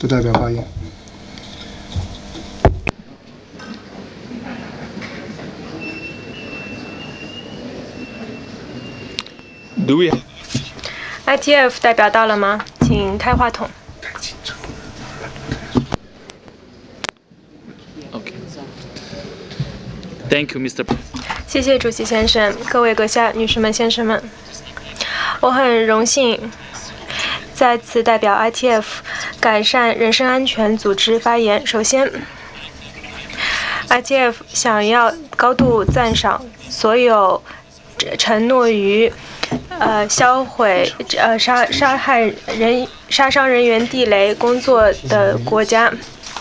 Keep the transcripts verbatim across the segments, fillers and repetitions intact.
的代表发言。 Do we I T F 代表到了吗？请开话筒。 Okay. Thank you, Mister 谢谢主席先生，各位阁下、女士们、先生们，我很荣幸再次代表 I T F 改善人身安全组织发言。首先 ，I T F 想要高度赞赏所有承诺于呃销毁呃杀杀害人杀伤人员地雷工作的国家。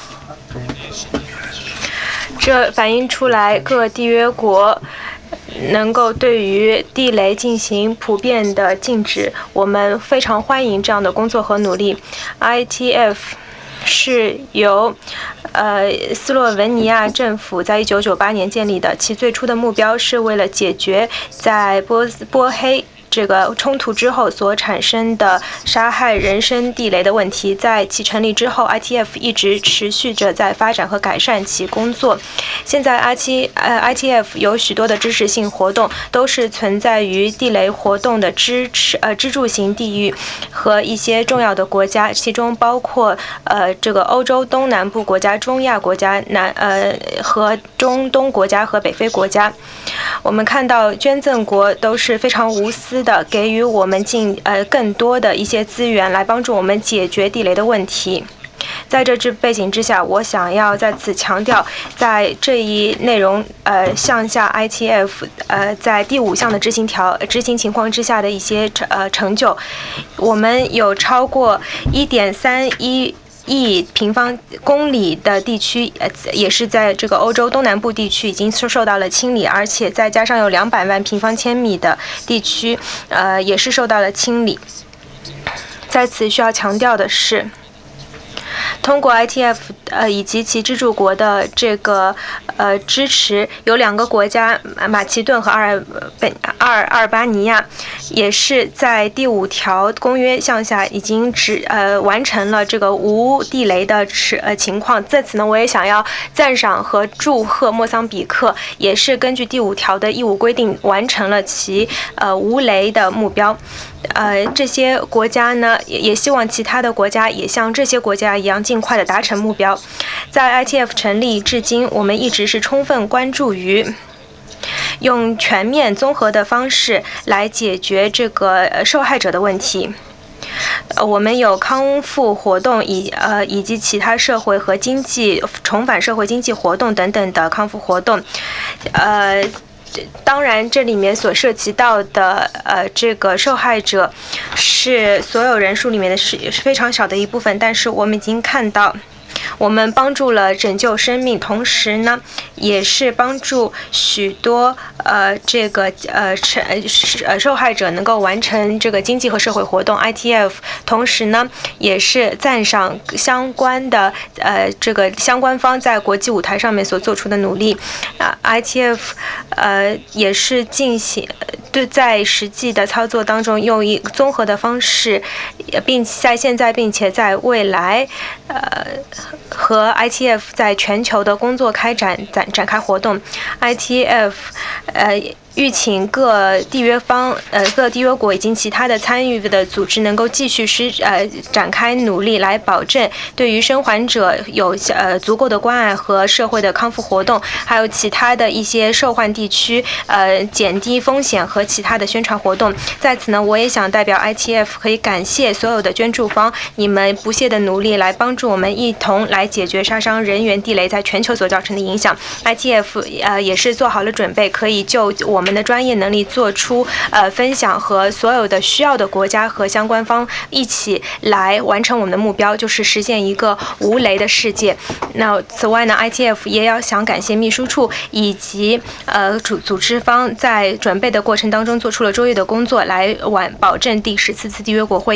这反映出来各缔约国能够对于地雷进行普遍的禁止，我们非常欢迎这样的工作和努力。I T F 是由呃斯洛文尼亚政府在一九九八年建立的，其最初的目标是为了解决在波波黑这个冲突之后所产生的杀害人身地雷的问题。在其成立之后 ，I T F 一直持续着在发展和改善其工作。现在 I T 呃 I T F 有许多的支持性活动，都是存在于地雷活动的支持呃支柱型地域和一些重要的国家，其中包括呃这个欧洲东南部国家、中亚国家、南呃和中东国家和北非国家。我们看到捐赠国都是非常无私的给予我们进呃更多的一些资源来帮助我们解决地雷的问题。在这支背景之下，我想要在此强调，在这一内容呃项下 I T F 呃在第五项的执行条执行情况之下的一些呃成就。我们有超过一点三一亿平方公里的地区，呃，也是在这个欧洲东南部地区已经受到了清理，而且再加上有两百万平方千米的地区，呃，也是受到了清理。在此需要强调的是，通过 I T F 呃以及其支柱国的这个呃支持，有两个国家马其顿和阿尔本阿尔阿尔巴尼亚也是在第五条公约项下已经执呃完成了这个无地雷的呃情况。在此呢，我也想要赞赏和祝贺莫桑比克，也是根据第五条的义务规定完成了其呃无雷的目标。呃，这些国家呢，也也希望其他的国家也像这些国家一样，尽快的达成目标。在 I T F 成立至今，我们一直是充分关注于用全面综合的方式来解决这个受害者的问题。呃，我们有康复活动以呃以及其他社会和经济重返社会经济活动等等的康复活动，呃。当然，这里面所涉及到的呃这个受害者是所有人数里面的是是非常小的一部分，但是我们已经看到，我们帮助了拯救生命，同时呢，也是帮助许多呃这个呃呃受害者能够完成这个经济和社会活动。I T F 同时呢，也是赞赏相关的呃这个相关方在国际舞台上面所做出的努力。啊、呃、，I T F 呃也是进行对在实际的操作当中用一综合的方式，并在现在并且在未来呃。和 I T F 在全球的工作开展展展开活动。I T F 呃预请各缔约方呃各缔约国以及其他的参与的组织能够继续施呃展开努力，来保证对于生还者有呃足够的关爱和社会的康复活动，还有其他的一些受患地区呃减低风险和其他的宣传活动。在此呢，我也想代表 I T F 可以感谢所有的捐助方，你们不懈的努力来帮助我们一同来解决杀伤人员地雷在全球所造成的影响。I T F 呃也是做好了准备，可以就我们的专业能力做出呃分享，和所有的需要的国家和相关方一起来完成我们的目标，就是实现一个无雷的世界。那此外呢 ，I T F 也要想感谢秘书处以及呃组组织方在准备的过程当中做出了卓越的工作，来完保证第十四次缔约国会议